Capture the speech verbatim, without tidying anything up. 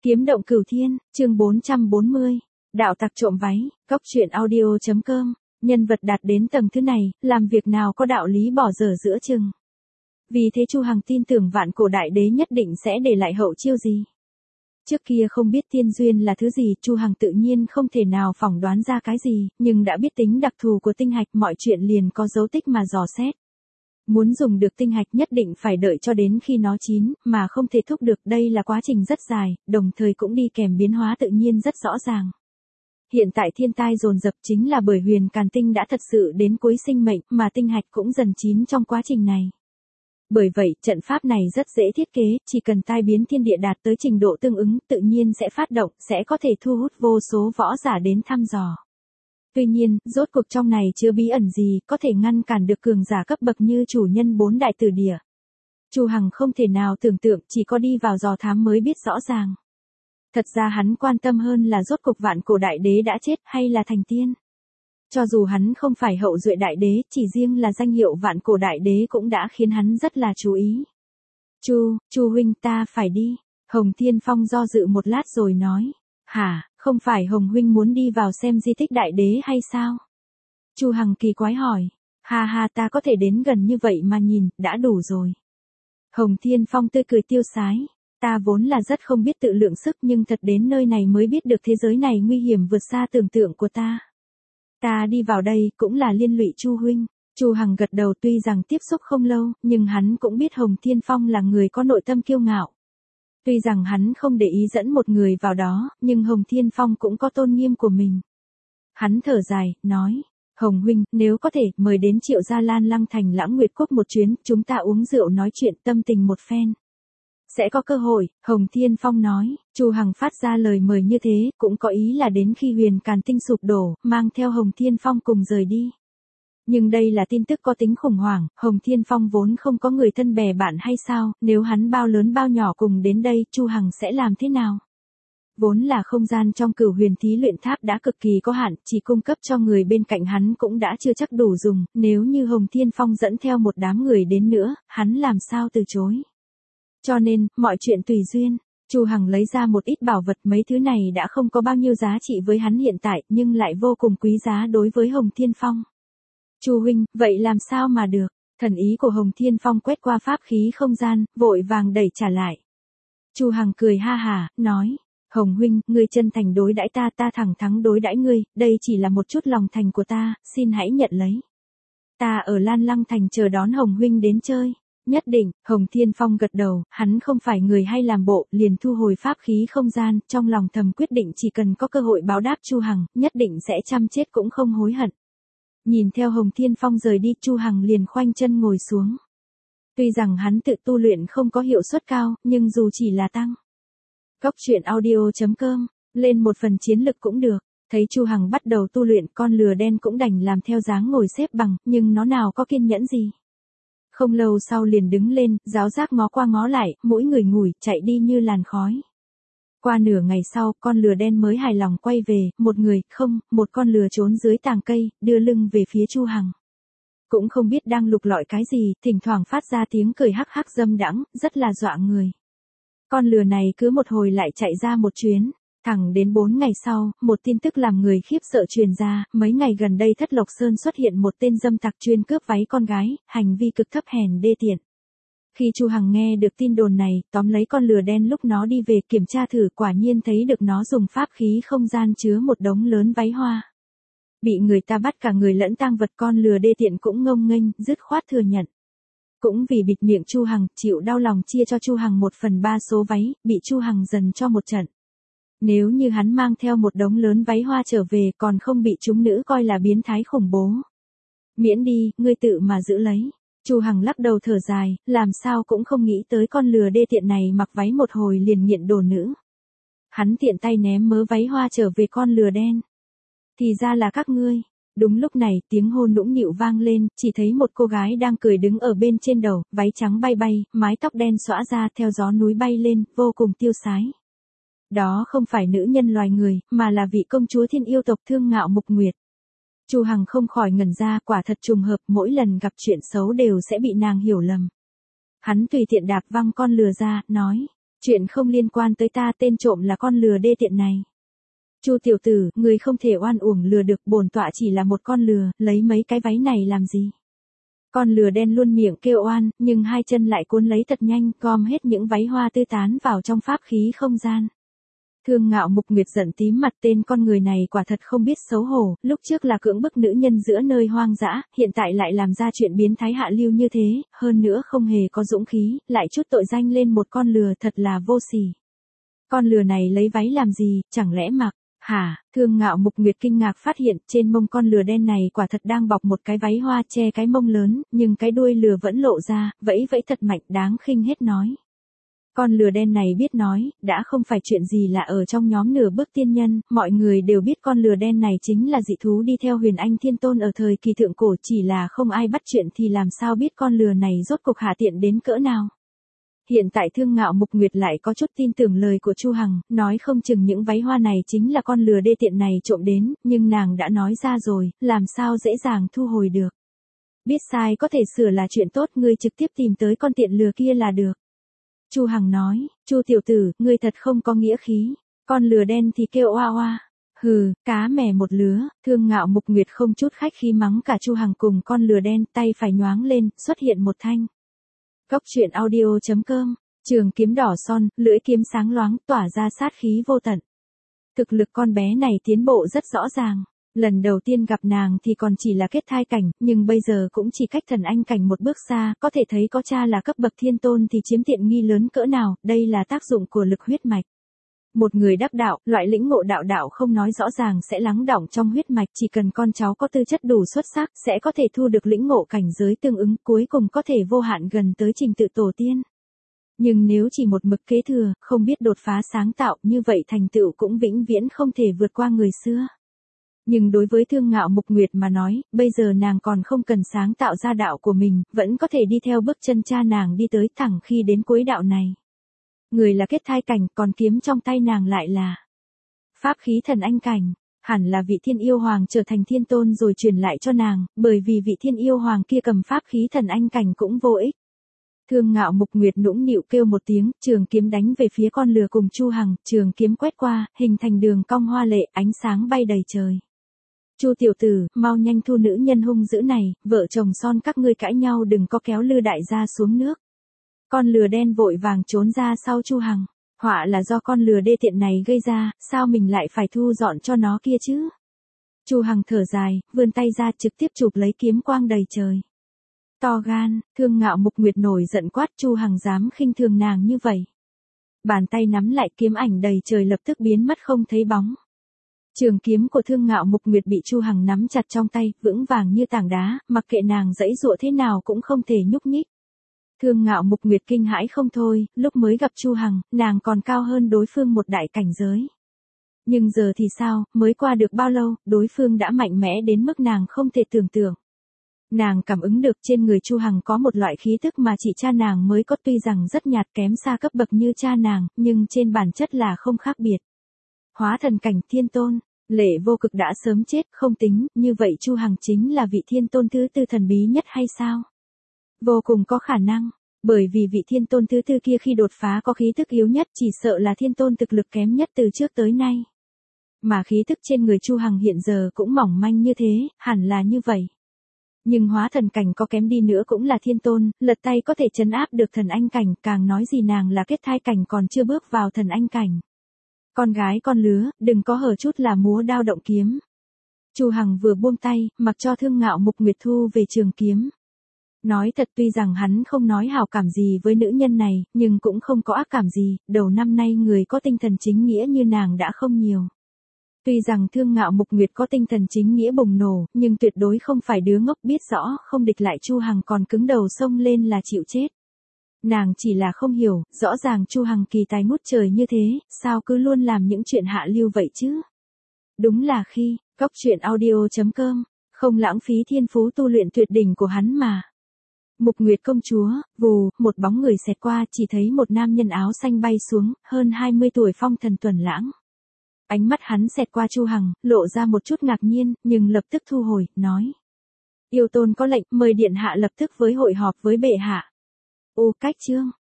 Kiếm động cửu thiên, chương bốn trăm bốn mươi. Đạo tặc trộm váy, cóc truyện audio.com. Nhân vật đạt đến tầng thứ này, làm việc nào có đạo lý bỏ dở giữa chừng. Vì thế Chu Hằng tin tưởng vạn cổ đại đế nhất định sẽ để lại hậu chiêu gì. Trước kia không biết tiên duyên là thứ gì, Chu Hằng tự nhiên không thể nào phỏng đoán ra cái gì, nhưng đã biết tính đặc thù của tinh hạch, mọi chuyện liền có dấu tích mà dò xét. Muốn dùng được tinh hạch nhất định phải đợi cho đến khi nó chín, mà không thể thúc được, đây là quá trình rất dài, đồng thời cũng đi kèm biến hóa tự nhiên rất rõ ràng. Hiện tại thiên tai dồn dập chính là bởi huyền càn tinh đã thật sự đến cuối sinh mệnh, mà tinh hạch cũng dần chín trong quá trình này. Bởi vậy, trận pháp này rất dễ thiết kế, chỉ cần tai biến thiên địa đạt tới trình độ tương ứng, tự nhiên sẽ phát động, sẽ có thể thu hút vô số võ giả đến thăm dò. Tuy nhiên, rốt cuộc trong này chưa bí ẩn gì, có thể ngăn cản được cường giả cấp bậc như chủ nhân bốn đại tử địa. Chu Hằng không thể nào tưởng tượng, chỉ có đi vào dò thám mới biết rõ ràng. Thật ra hắn quan tâm hơn là rốt cuộc vạn cổ đại đế đã chết hay là thành tiên. Cho dù hắn không phải hậu duệ đại đế, chỉ riêng là danh hiệu vạn cổ đại đế cũng đã khiến hắn rất là chú ý. Chu, Chu huynh, ta phải đi. Hồng Thiên Phong do dự một lát rồi nói. Hả, không phải Hồng huynh muốn đi vào xem di tích đại đế hay sao? Chu Hằng kỳ quái hỏi. Ha ha, ta có thể đến gần như vậy mà nhìn, đã đủ rồi. Hồng Thiên Phong tươi cười tiêu sái. Ta vốn là rất không biết tự lượng sức, nhưng thật đến nơi này mới biết được thế giới này nguy hiểm vượt xa tưởng tượng của ta. Ta đi vào đây cũng là liên lụy Chu huynh. Chu Hằng gật đầu, tuy rằng tiếp xúc không lâu, nhưng hắn cũng biết Hồng Thiên Phong là người có nội tâm kiêu ngạo. Tuy rằng hắn không để ý dẫn một người vào đó, nhưng Hồng Thiên Phong cũng có tôn nghiêm của mình. Hắn thở dài, nói, Hồng huynh, nếu có thể, mời đến Triệu Gia Lan Lăng Thành Lãng Nguyệt Quốc một chuyến, chúng ta uống rượu nói chuyện tâm tình một phen. Sẽ có cơ hội, Hồng Thiên Phong nói. Chu Hằng phát ra lời mời như thế, cũng có ý là đến khi huyền càn tinh sụp đổ, mang theo Hồng Thiên Phong cùng rời đi. Nhưng đây là tin tức có tính khủng hoảng, Hồng Thiên Phong vốn không có người thân bè bạn hay sao, nếu hắn bao lớn bao nhỏ cùng đến đây, Chu Hằng sẽ làm thế nào? Vốn là không gian trong Cửu Huyền Thí Luyện Tháp đã cực kỳ có hạn, chỉ cung cấp cho người bên cạnh hắn cũng đã chưa chắc đủ dùng, nếu như Hồng Thiên Phong dẫn theo một đám người đến nữa, hắn làm sao từ chối? Cho nên, mọi chuyện tùy duyên. Chu Hằng lấy ra một ít bảo vật, mấy thứ này đã không có bao nhiêu giá trị với hắn hiện tại, nhưng lại vô cùng quý giá đối với Hồng Thiên Phong. Chu huynh, vậy làm sao mà được? Thần ý của Hồng Thiên Phong quét qua pháp khí không gian, vội vàng đẩy trả lại. Chu Hằng cười ha hả, nói, Hồng huynh, ngươi chân thành đối đãi ta, ta thẳng thắn đối đãi ngươi, đây chỉ là một chút lòng thành của ta, xin hãy nhận lấy. Ta ở Lan Lăng Thành chờ đón Hồng huynh đến chơi. Nhất định, Hồng Thiên Phong gật đầu, hắn không phải người hay làm bộ, liền thu hồi pháp khí không gian, trong lòng thầm quyết định chỉ cần có cơ hội báo đáp Chu Hằng, nhất định sẽ chăm chết cũng không hối hận. Nhìn theo Hồng Thiên Phong rời đi, Chu Hằng liền khoanh chân ngồi xuống. Tuy rằng hắn tự tu luyện không có hiệu suất cao, nhưng dù chỉ là tăng. Cóc truyện audio.com, lên một phần chiến lực cũng được. Thấy Chu Hằng bắt đầu tu luyện, con lừa đen cũng đành làm theo dáng ngồi xếp bằng, nhưng nó nào có kiên nhẫn gì. Không lâu sau liền đứng lên, giáo giác ngó qua ngó lại, mỗi người ngủi, chạy đi như làn khói. Qua nửa ngày sau, con lừa đen mới hài lòng quay về, một người, không, một con lừa trốn dưới tàng cây, đưa lưng về phía Chu Hằng. Cũng không biết đang lục lọi cái gì, thỉnh thoảng phát ra tiếng cười hắc hắc dâm đãng, rất là dọa người. Con lừa này cứ một hồi lại chạy ra một chuyến. Thẳng đến bốn ngày sau, một tin tức làm người khiếp sợ truyền ra, mấy ngày gần đây Thất Lộc Sơn xuất hiện một tên dâm tặc chuyên cướp váy con gái, hành vi cực thấp hèn đê tiện. Khi Chu Hằng nghe được tin đồn này, tóm lấy con lừa đen lúc nó đi về kiểm tra thử, quả nhiên thấy được nó dùng pháp khí không gian chứa một đống lớn váy hoa. Bị người ta bắt cả người lẫn tang vật, con lừa đê tiện cũng ngông nghênh, dứt khoát thừa nhận. Cũng vì bịt miệng Chu Hằng, chịu đau lòng chia cho Chu Hằng một phần ba số váy, bị Chu Hằng dần cho một trận. Nếu như hắn mang theo một đống lớn váy hoa trở về, còn không bị chúng nữ coi là biến thái khủng bố. Miễn đi, ngươi tự mà giữ lấy. Chu Hằng lắc đầu thở dài, làm sao cũng không nghĩ tới con lừa đê tiện này mặc váy một hồi liền nghiện đồ nữ. Hắn tiện tay ném mớ váy hoa trở về con lừa đen. Thì ra là các ngươi. Đúng lúc này, tiếng hô nũng nịu vang lên, chỉ thấy một cô gái đang cười đứng ở bên trên đầu, váy trắng bay bay, mái tóc đen xõa ra theo gió núi bay lên, vô cùng tiêu sái. Đó không phải nữ nhân loài người, mà là vị công chúa thiên yêu tộc Thương Ngạo Mục Nguyệt. Chu Hằng không khỏi ngẩn ra, quả thật trùng hợp, mỗi lần gặp chuyện xấu đều sẽ bị nàng hiểu lầm. Hắn tùy tiện đạp văng con lừa ra, nói, Chuyện không liên quan tới ta, tên trộm là con lừa đê tiện này. Chu tiểu tử, người không thể oan uổng lừa được, bổn tọa chỉ là một con lừa, lấy mấy cái váy này làm gì? Con lừa đen luôn miệng kêu oan, nhưng hai chân lại cuốn lấy thật nhanh, gom hết những váy hoa tươi tán vào trong pháp khí không gian. Thương Ngạo Mục Nguyệt giận tím mặt, tên con người này quả thật không biết xấu hổ, lúc trước là cưỡng bức nữ nhân giữa nơi hoang dã, hiện tại lại làm ra chuyện biến thái hạ lưu như thế, hơn nữa không hề có dũng khí, lại chút tội danh lên một con lừa, thật là vô sỉ. Con lừa này lấy váy làm gì, chẳng lẽ mặc? Hả? Thương Ngạo Mục Nguyệt kinh ngạc phát hiện trên mông con lừa đen này quả thật đang bọc một cái váy hoa che cái mông lớn, nhưng cái đuôi lừa vẫn lộ ra, vẫy vẫy thật mạnh, đáng khinh hết nói. Con lừa đen này biết nói, đã không phải chuyện gì là ở trong nhóm nửa bước tiên nhân, mọi người đều biết con lừa đen này chính là dị thú đi theo Huyền Anh Thiên Tôn ở thời kỳ thượng cổ, chỉ là không ai bắt chuyện thì làm sao biết con lừa này rốt cục hạ tiện đến cỡ nào. Hiện tại Thương Ngạo Mục Nguyệt lại có chút tin tưởng lời của Chu Hằng, nói không chừng những váy hoa này chính là con lừa đê tiện này trộm đến, nhưng nàng đã nói ra rồi, làm sao dễ dàng thu hồi được. Biết sai có thể sửa là chuyện tốt, ngươi trực tiếp tìm tới con tiện lừa kia là được. Chu Hằng nói, Chu tiểu tử, ngươi thật không có nghĩa khí, con lừa đen thì kêu oa oa. Hừ, cá mè một lứa. Thương Ngạo Mục Nguyệt không chút khách khí mắng cả Chu Hằng cùng con lừa đen, tay phải nhoáng lên, xuất hiện một thanh. Cốc truyện audio chấm com, trường kiếm đỏ son, lưỡi kiếm sáng loáng, tỏa ra sát khí vô tận. Thực lực con bé này tiến bộ rất rõ ràng. Lần đầu tiên gặp nàng thì còn chỉ là kết thai cảnh, nhưng bây giờ cũng chỉ cách thần anh cảnh một bước xa, có thể thấy có cha là cấp bậc thiên tôn thì chiếm tiện nghi lớn cỡ nào, đây là tác dụng của lực huyết mạch. Một người đắc đạo, loại lĩnh ngộ đạo đạo không nói rõ ràng sẽ lắng đọng trong huyết mạch, chỉ cần con cháu có tư chất đủ xuất sắc, sẽ có thể thu được lĩnh ngộ cảnh giới tương ứng, cuối cùng có thể vô hạn gần tới trình tự tổ tiên. Nhưng nếu chỉ một mực kế thừa, không biết đột phá sáng tạo, như vậy thành tựu cũng vĩnh viễn không thể vượt qua người xưa. Nhưng đối với Thương Ngạo Mục Nguyệt mà nói, bây giờ nàng còn không cần sáng tạo ra đạo của mình, vẫn có thể đi theo bước chân cha nàng đi tới thẳng khi đến cuối đạo này. Người là kết thai cảnh, còn kiếm trong tay nàng lại là pháp khí thần anh cảnh, hẳn là vị thiên yêu hoàng trở thành thiên tôn rồi truyền lại cho nàng, bởi vì vị thiên yêu hoàng kia cầm pháp khí thần anh cảnh cũng vô ích. Thương Ngạo Mục Nguyệt nũng nịu kêu một tiếng, trường kiếm đánh về phía con lừa cùng Chu Hằng, trường kiếm quét qua, hình thành đường cong hoa lệ, ánh sáng bay đầy trời. Chu tiểu tử, mau nhanh thu nữ nhân hung dữ này, vợ chồng son các ngươi cãi nhau đừng có kéo Lư đại gia xuống nước. Con lừa đen vội vàng trốn ra sau Chu Hằng, họa là do con lừa đê tiện này gây ra, sao mình lại phải thu dọn cho nó kia chứ? Chu Hằng thở dài, vươn tay ra trực tiếp chụp lấy kiếm quang đầy trời. To gan, Thương Ngạo Mục Nguyệt nổi giận quát, Chu Hằng dám khinh thường nàng như vậy. Bàn tay nắm lại kiếm ảnh đầy trời lập tức biến mất không thấy bóng. Trường kiếm của Thương Ngạo Mục Nguyệt bị Chu Hằng nắm chặt trong tay, vững vàng như tảng đá, mặc kệ nàng giãy giụa thế nào cũng không thể nhúc nhích. Thương Ngạo Mục Nguyệt kinh hãi không thôi, lúc mới gặp Chu Hằng, nàng còn cao hơn đối phương một đại cảnh giới. Nhưng giờ thì sao, mới qua được bao lâu, đối phương đã mạnh mẽ đến mức nàng không thể tưởng tượng. Nàng cảm ứng được trên người Chu Hằng có một loại khí tức mà chỉ cha nàng mới có, tuy rằng rất nhạt kém xa cấp bậc như cha nàng, nhưng trên bản chất là không khác biệt. Hóa thần cảnh thiên tôn, Lệ Vô Cực đã sớm chết, không tính, như vậy Chu Hằng chính là vị thiên tôn thứ tư thần bí nhất hay sao? Vô cùng có khả năng, bởi vì vị thiên tôn thứ tư kia khi đột phá có khí tức yếu nhất, chỉ sợ là thiên tôn thực lực kém nhất từ trước tới nay. Mà khí tức trên người Chu Hằng hiện giờ cũng mỏng manh như thế, hẳn là như vậy. Nhưng hóa thần cảnh có kém đi nữa cũng là thiên tôn, lật tay có thể trấn áp được thần anh cảnh, càng nói gì nàng là kết thai cảnh còn chưa bước vào thần anh cảnh. Con gái con lứa, đừng có hở chút là múa đao động kiếm. Chu Hằng vừa buông tay, mặc cho Thương Ngạo Mục Nguyệt thu về trường kiếm. Nói thật, tuy rằng hắn không nói hảo cảm gì với nữ nhân này, nhưng cũng không có ác cảm gì, đầu năm nay người có tinh thần chính nghĩa như nàng đã không nhiều. Tuy rằng Thương Ngạo Mục Nguyệt có tinh thần chính nghĩa bùng nổ, nhưng tuyệt đối không phải đứa ngốc, biết rõ không địch lại Chu Hằng còn cứng đầu xông lên là chịu chết. Nàng chỉ là không hiểu, rõ ràng Chu Hằng kỳ tài ngút trời như thế, sao cứ luôn làm những chuyện hạ lưu vậy chứ? Đúng là khi, cốc truyện audio chấm com, không lãng phí thiên phú tu luyện tuyệt đỉnh của hắn mà. Mục Nguyệt công chúa, vù, một bóng người xẹt qua, chỉ thấy một nam nhân áo xanh bay xuống, hơn hai mươi tuổi, phong thần tuần lãng. Ánh mắt hắn xẹt qua Chu Hằng, lộ ra một chút ngạc nhiên, nhưng lập tức thu hồi, nói. Yêu tôn có lệnh, mời điện hạ lập tức với hội họp với bệ hạ. Ô cách chương.